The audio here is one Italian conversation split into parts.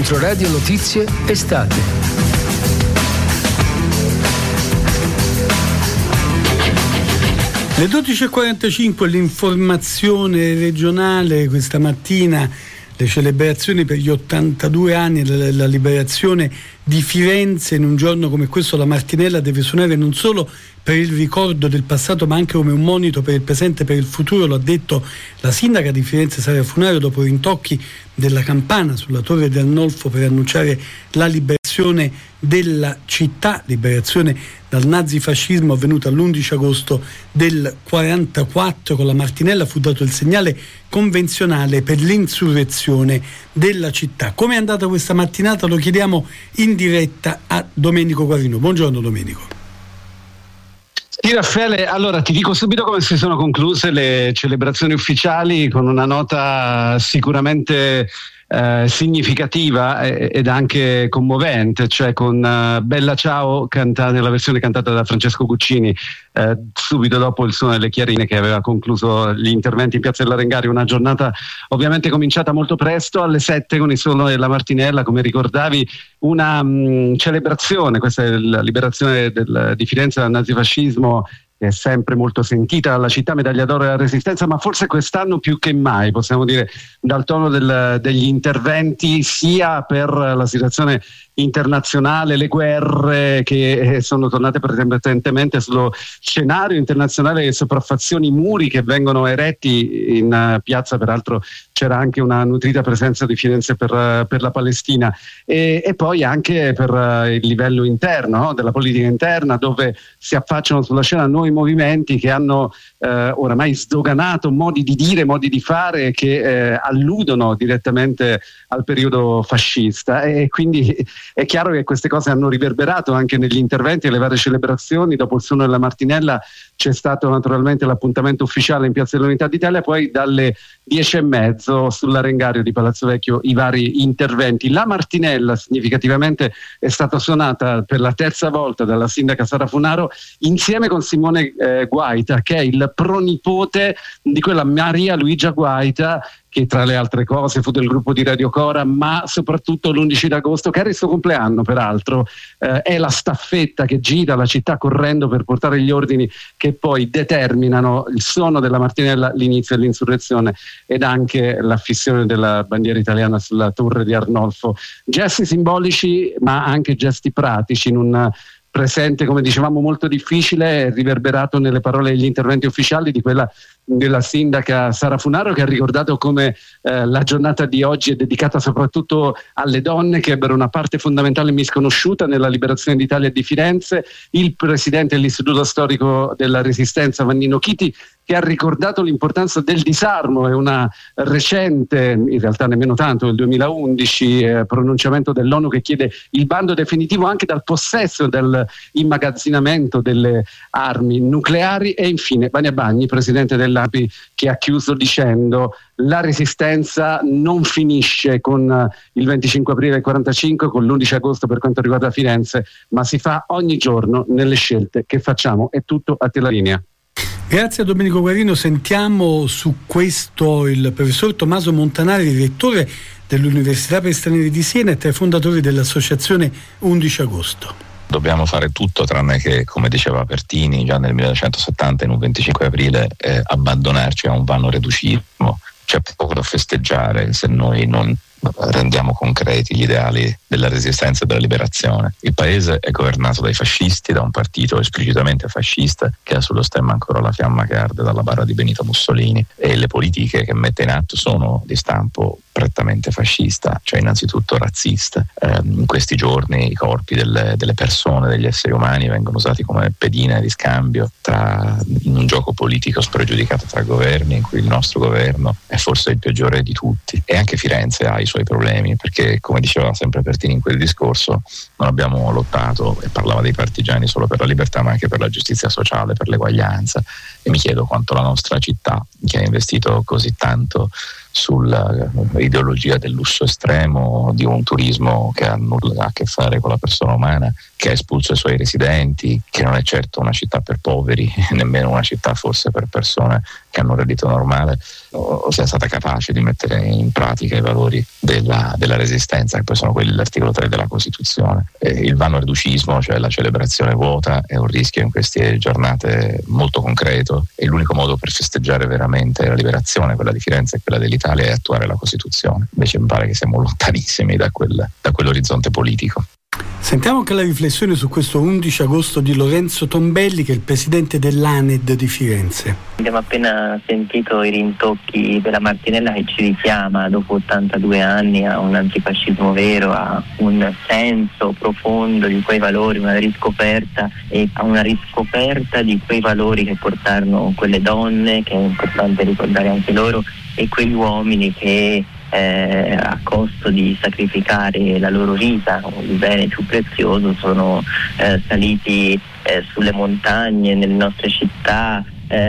Controradio Notizie Estate. Le 12.45, l'informazione regionale questa mattina, le celebrazioni per gli 82 anni della liberazione di Firenze. In un giorno come questo la Martinella deve suonare non solo per il ricordo del passato ma anche come un monito per il presente e per il futuro, lo ha detto la sindaca di Firenze Sara Funaro dopo i rintocchi della campana sulla Torre di Arnolfo per annunciare la liberazione della città, liberazione dal nazifascismo avvenuta l'11 agosto del 44. Con la Martinella fu dato il segnale convenzionale per l'insurrezione della città. Come è andata questa mattinata lo chiediamo in diretta a Domenico Guarino. Buongiorno Domenico. Sì, Raffaele, allora ti dico subito come si sono concluse le celebrazioni ufficiali, con una nota sicuramente significativa ed anche commovente, cioè con Bella Ciao nella versione cantata da Francesco Guccini subito dopo il suono delle chiarine che aveva concluso gli interventi in Piazza dell'Arengario. Una giornata ovviamente cominciata molto presto, alle 7 con il suono della Martinella, come ricordavi, una celebrazione, questa è la liberazione di Firenze dal nazifascismo, che è sempre molto sentita dalla città, medaglia d'oro della Resistenza, ma forse quest'anno più che mai, possiamo dire, dal tono degli interventi, sia per la situazione internazionale, le guerre che sono tornate presentemente sullo scenario internazionale, le sopraffazioni, i muri che vengono eretti in piazza. Peraltro c'era anche una nutrita presenza di Firenze per la Palestina, e poi anche per il livello interno, no? Della politica interna, dove si affacciano sulla scena nuovi movimenti che hanno oramai sdoganato modi di dire, modi di fare che alludono direttamente al periodo fascista, e quindi è chiaro che queste cose hanno riverberato anche negli interventi e le varie celebrazioni. Dopo il suono della Martinella c'è stato naturalmente l'appuntamento ufficiale in Piazza dell'Unità d'Italia, poi dalle 10:30 sull'Arengario di Palazzo Vecchio i vari interventi. La Martinella significativamente è stata suonata per la terza volta dalla sindaca Sara Funaro insieme con Simone Guaita, che è il pronipote di quella Maria Luigia Guaita che tra le altre cose fu del gruppo di Radio Cora, ma soprattutto l'11 d'agosto, che era il suo compleanno peraltro, è la staffetta che gira la città correndo per portare gli ordini che poi determinano il suono della Martinella, l'inizio dell'insurrezione ed anche l'affissione della bandiera italiana sulla Torre di Arnolfo. Gesti simbolici ma anche gesti pratici, in un presente, come dicevamo, molto difficile, riverberato nelle parole degli interventi ufficiali di quella della sindaca Sara Funaro, che ha ricordato come la giornata di oggi è dedicata soprattutto alle donne che ebbero una parte fondamentale e misconosciuta nella liberazione d'Italia e di Firenze. Il presidente dell'Istituto Storico della Resistenza, Vannino Chiti, che ha ricordato l'importanza del disarmo, e una recente, in realtà nemmeno tanto, del 2011, pronunciamento dell'ONU che chiede il bando definitivo anche dal possesso, dell'immagazzinamento delle armi nucleari. E infine Vania Bagni, presidente dell'API, che ha chiuso dicendo: la resistenza non finisce con il 25 aprile del 45, con l'11 agosto per quanto riguarda Firenze, ma si fa ogni giorno nelle scelte che facciamo. È tutto, a te la linea. Grazie a Domenico Guarino. Sentiamo su questo il professor Tommaso Montanari, direttore dell'Università per Stranieri di Siena e tra i fondatori dell'associazione 11 agosto. Dobbiamo fare tutto tranne che, come diceva Pertini già nel 1970 in un 25 aprile, abbandonarci a un vano reducismo. C'è poco da festeggiare se noi non rendiamo concreti gli ideali della resistenza e della liberazione. Il paese è governato dai fascisti, da un partito esplicitamente fascista che ha sullo stemma ancora la fiamma che arde dalla bara di Benito Mussolini, e le politiche che mette in atto sono di stampo prettamente fascista, cioè innanzitutto razzista. In questi giorni i corpi delle persone, degli esseri umani, vengono usati come pedine di scambio in un gioco politico spregiudicato tra governi, in cui il nostro governo è forse il peggiore di tutti. E anche Firenze ha i suoi problemi, perché, come diceva sempre Pertini in quel discorso, non abbiamo lottato, e parlava dei partigiani, solo per la libertà ma anche per la giustizia sociale, per l'eguaglianza. E mi chiedo quanto la nostra città, che ha investito così tanto sulla ideologia del lusso estremo, di un turismo che ha nulla a che fare con la persona umana, che ha espulso i suoi residenti, che non è certo una città per poveri, nemmeno una città forse per persone che hanno un reddito normale, o sia stata capace di mettere in pratica i valori della resistenza, che poi sono quelli dell'articolo 3 della Costituzione. Il vano-reducismo, cioè la celebrazione vuota, è un rischio in queste giornate molto concreto, e l'unico modo per festeggiare veramente la liberazione, quella di Firenze e quella dell'Italia, è attuare la Costituzione. Invece mi pare che siamo lontanissimi da quell'orizzonte politico. Sentiamo anche la riflessione su questo 11 agosto di Lorenzo Tombelli, che è il presidente dell'ANED di Firenze. Abbiamo appena sentito i rintocchi della Martinella, che ci richiama dopo 82 anni a un antifascismo vero, a un senso profondo di quei valori, una riscoperta, e a una riscoperta di quei valori che portarono quelle donne, che è importante ricordare anche loro, e quegli uomini che a costo di sacrificare la loro vita, il bene più prezioso, sono saliti sulle montagne, nelle nostre città,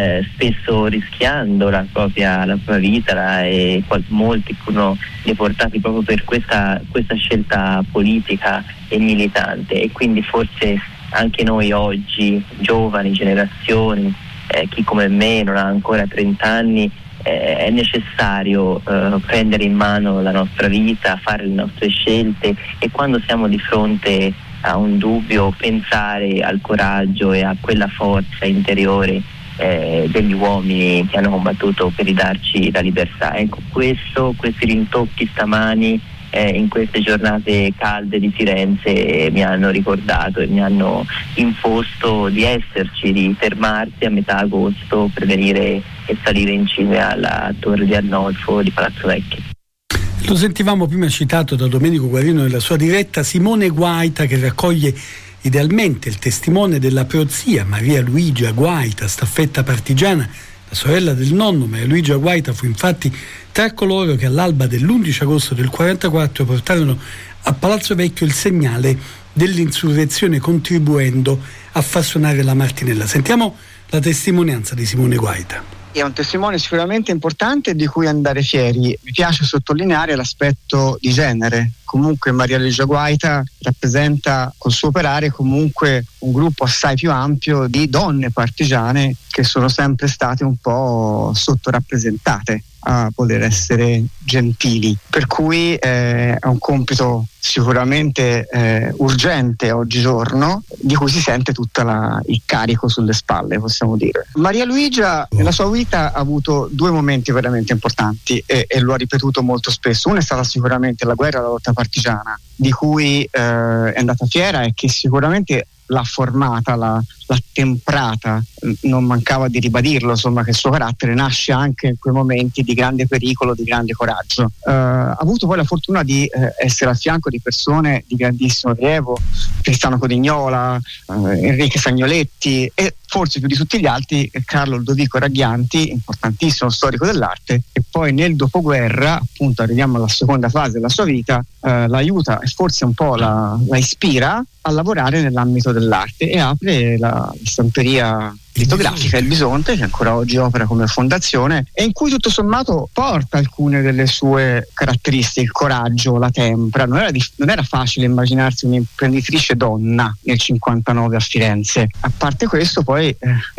spesso rischiando la propria vita, e molti furono deportati proprio per questa scelta politica e militante. E quindi forse anche noi oggi, giovani generazioni, chi come me non ha ancora 30 anni, è necessario prendere in mano la nostra vita, fare le nostre scelte, e quando siamo di fronte a un dubbio pensare al coraggio e a quella forza interiore degli uomini che hanno combattuto per ridarci la libertà. Ecco, questi rintocchi stamani in queste giornate calde di Firenze mi hanno ricordato e mi hanno imposto di esserci, di fermarsi a metà agosto per venire e salire in cima alla Torre di Arnolfo di Palazzo Vecchio. Lo sentivamo prima citato da Domenico Guarino nella sua diretta. Simone Guaita, che raccoglie idealmente il testimone della prozia Maria Luigia Guaita, staffetta partigiana, la sorella del nonno. Maria Luigia Guaita fu infatti tra coloro che all'alba dell'11 agosto del 1944 portarono a Palazzo Vecchio il segnale dell'insurrezione, contribuendo a far suonare la Martinella. Sentiamo la testimonianza di Simone Guaita. È un testimone sicuramente importante di cui andare fieri. Mi piace sottolineare l'aspetto di genere. Comunque Maria Luigia Guaita rappresenta col suo operare comunque un gruppo assai più ampio di donne partigiane che sono sempre state un po' sottorappresentate, a voler essere gentili, per cui è un compito sicuramente urgente oggigiorno, di cui si sente tutto il carico sulle spalle, possiamo dire. Maria Luigia nella sua vita ha avuto due momenti veramente importanti e lo ha ripetuto molto spesso. Uno è stata sicuramente la guerra, la lotta partigiana, di cui è andata fiera e che sicuramente l'ha formata, l'ha temprata. Non mancava di ribadirlo, insomma, che il suo carattere nasce anche in quei momenti di grande pericolo, di grande coraggio. Ha avuto poi la fortuna di essere al fianco di persone di grandissimo rilievo: Tristano Codignola, Enrique Sagnoletti e forse più di tutti gli altri Carlo Ludovico Ragghianti, importantissimo storico dell'arte, e poi nel dopoguerra, appunto arriviamo alla seconda fase della sua vita, l'aiuta e forse un po' la ispira a lavorare nell'ambito dell'arte, e apre la stamperia litografica Il Bisonte, che ancora oggi opera come fondazione, e in cui tutto sommato porta alcune delle sue caratteristiche: il coraggio, la tempra. Non era facile immaginarsi un'imprenditrice donna nel 59 a Firenze. A parte questo, poi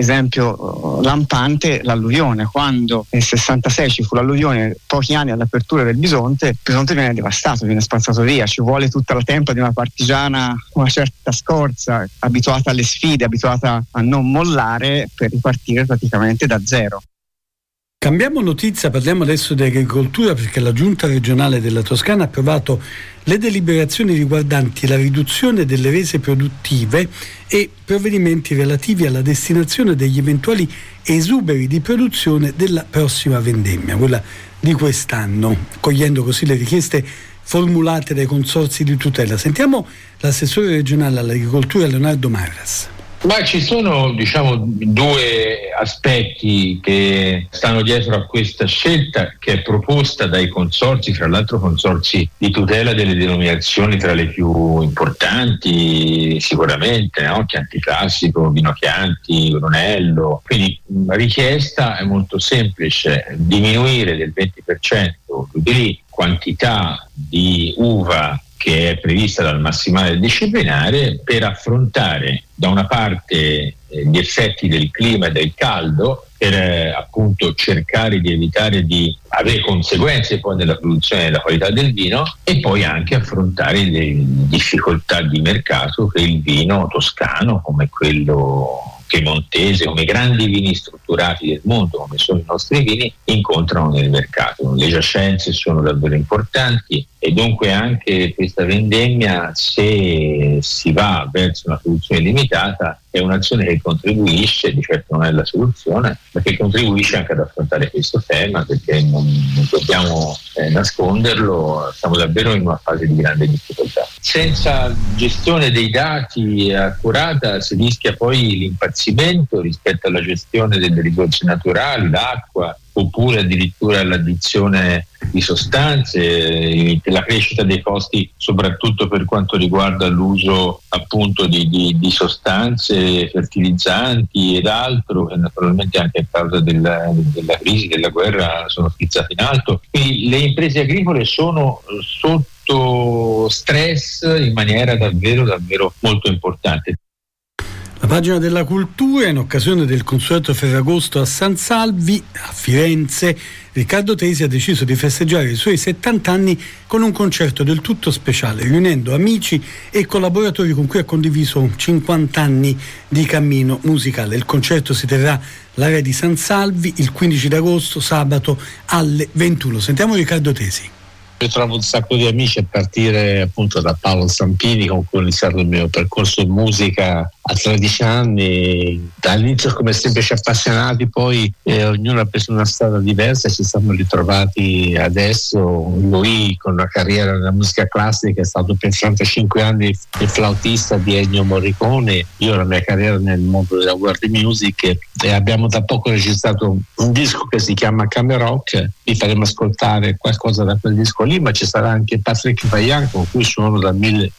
esempio lampante, l'alluvione. Quando nel 66 ci fu l'alluvione, pochi anni all'apertura del Bisonte, il Bisonte viene devastato, viene spazzato via. Ci vuole tutta la tempra di una partigiana con una certa scorza, abituata alle sfide, abituata a non mollare, per ripartire praticamente da zero. Cambiamo notizia, parliamo adesso di agricoltura, perché la Giunta regionale della Toscana ha approvato le deliberazioni riguardanti la riduzione delle rese produttive e provvedimenti relativi alla destinazione degli eventuali esuberi di produzione della prossima vendemmia, quella di quest'anno, cogliendo così le richieste formulate dai consorzi di tutela. Sentiamo l'assessore regionale all'agricoltura Leonardo Marras. Ma ci sono, due aspetti che stanno dietro a questa scelta, che è proposta dai consorzi, fra l'altro consorzi di tutela delle denominazioni tra le più importanti sicuramente, no? Chianti Classico, Vino Chianti, Brunello. Quindi la richiesta è molto semplice: diminuire del 20% l'utilizzo quantità di uva che è prevista dal massimale disciplinare per affrontare da una parte gli effetti del clima e del caldo, per appunto cercare di evitare di avere conseguenze poi nella produzione e nella qualità del vino, e poi anche affrontare le difficoltà di mercato che il vino toscano, come quello piemontese, come i grandi vini strutturati del mondo, come sono i nostri vini, incontrano nel mercato. Le giacenze sono davvero importanti e dunque anche questa vendemmia, se si va verso una produzione limitata, è un'azione che contribuisce, di certo non è la soluzione, ma che contribuisce anche ad affrontare questo tema, perché non dobbiamo nasconderlo, siamo davvero in una fase di grande difficoltà. Senza gestione dei dati accurata si rischia poi l'impazzimento rispetto alla gestione delle risorse naturali, l'acqua, oppure addirittura l'addizione di sostanze, la crescita dei costi soprattutto per quanto riguarda l'uso appunto di sostanze fertilizzanti ed altro, che naturalmente anche a causa della crisi, della guerra, sono schizzate in alto. Quindi le imprese agricole sono sotto stress in maniera davvero molto importante. La pagina della cultura, in occasione del consueto Ferragosto a San Salvi, a Firenze, Riccardo Tesi ha deciso di festeggiare i suoi 70 anni con un concerto del tutto speciale, riunendo amici e collaboratori con cui ha condiviso 50 anni di cammino musicale. Il concerto si terrà all'area di San Salvi il 15 d'agosto, sabato alle 21. Sentiamo Riccardo Tesi. Io trovo un sacco di amici, a partire appunto da Paolo Zampini, con cui ho iniziato il mio percorso in musica a 13 anni. Dall'inizio come semplici appassionati, poi ognuno ha preso una strada diversa e ci siamo ritrovati adesso. Lui con una carriera nella musica classica è stato per 35 anni il flautista di Ennio Morricone, io la mia carriera nel mondo della world music, e abbiamo da poco registrato un disco che si chiama Camerock. Vi faremo ascoltare qualcosa da quel disco lì, ma ci sarà anche Patrick Vaillant, con cui suono dal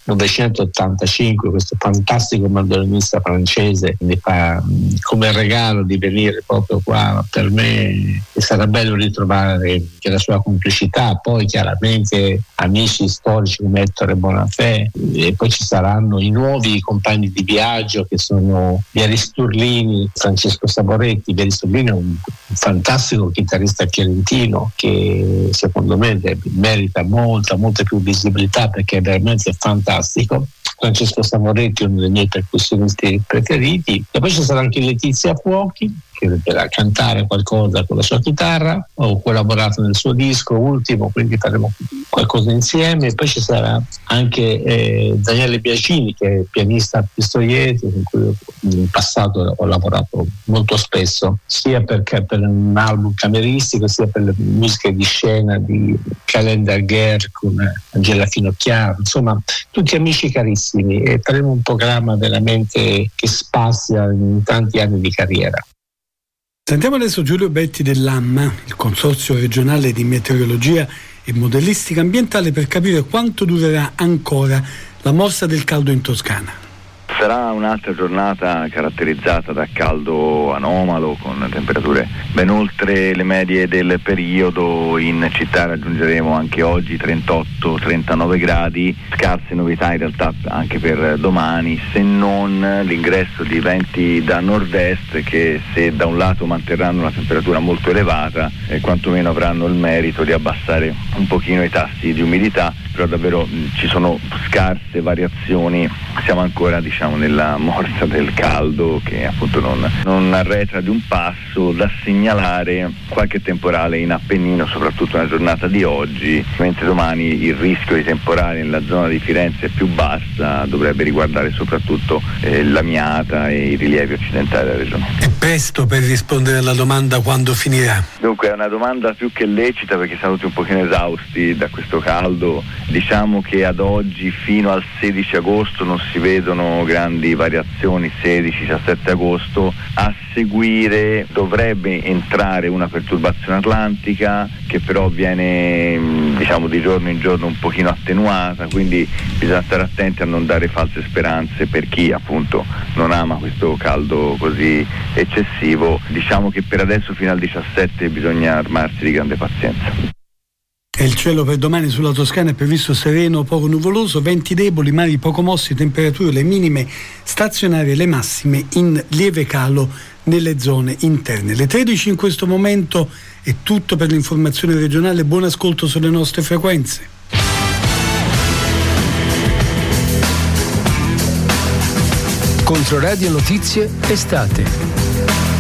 1985, questo fantastico mandolinista francese, mi fa come regalo di venire proprio qua per me, e sarà bello ritrovare anche la sua complicità. Poi chiaramente amici storici come Ettore Bonafè, e poi ci saranno i nuovi compagni di viaggio che sono Vieri Sturlini, Francesco Saboretti. Vieri Sturlini è un fantastico chitarrista fiorentino che secondo me merita molta più visibilità, perché è veramente fantastico. Francesco Samoretti è uno dei miei percussionisti preferiti. E poi ci sarà anche Letizia Fuochi, che dovrà cantare qualcosa con la sua chitarra. Ho collaborato nel suo disco ultimo, quindi faremo qualcosa insieme. E poi ci sarà anche Daniele Biagini, che è pianista a Pistoieti, con cui in passato ho lavorato molto spesso, sia per un album cameristico, sia per le musiche di scena di Calendar Girl con Angela Finocchiaro. Insomma, tutti amici carissimi, e faremo un programma veramente che spazia in tanti anni di carriera. Sentiamo adesso Giulio Betti dell'AMMA, il Consorzio regionale di meteorologia e modellistica ambientale, per capire quanto durerà ancora la morsa del caldo in Toscana. Sarà un'altra giornata caratterizzata da caldo anomalo, con temperature ben oltre le medie del periodo. In città raggiungeremo anche oggi 38-39 gradi, scarse novità in realtà anche per domani, se non l'ingresso di venti da nord-est che, se da un lato manterranno una temperatura molto elevata, quantomeno avranno il merito di abbassare un pochino i tassi di umidità. Però davvero ci sono scarse variazioni, siamo ancora nella morsa del caldo, che appunto non arretra di un passo. Da segnalare qualche temporale in Appennino, soprattutto nella giornata di oggi, mentre domani il rischio di temporale nella zona di Firenze è più bassa, dovrebbe riguardare soprattutto l'Amiata e i rilievi occidentali della regione. È presto per rispondere alla domanda quando finirà? Dunque è una domanda più che lecita, perché siamo tutti un pochino esausti da questo caldo. Diciamo che ad oggi fino al 16 agosto non si vedono grandi variazioni 16-17 agosto. A seguire dovrebbe entrare una perturbazione atlantica che però viene di giorno in giorno un pochino attenuata, quindi bisogna stare attenti a non dare false speranze per chi appunto non ama questo caldo così eccessivo. Diciamo che per adesso fino al 17 bisogna armarsi di grande pazienza. E il cielo per domani sulla Toscana è previsto sereno o poco nuvoloso, venti deboli, mari poco mossi, temperature le minime stazionarie, le massime in lieve calo nelle zone interne. Le 13 in questo momento è tutto per l'informazione regionale. Buon ascolto sulle nostre frequenze. Controradio Notizie Estate.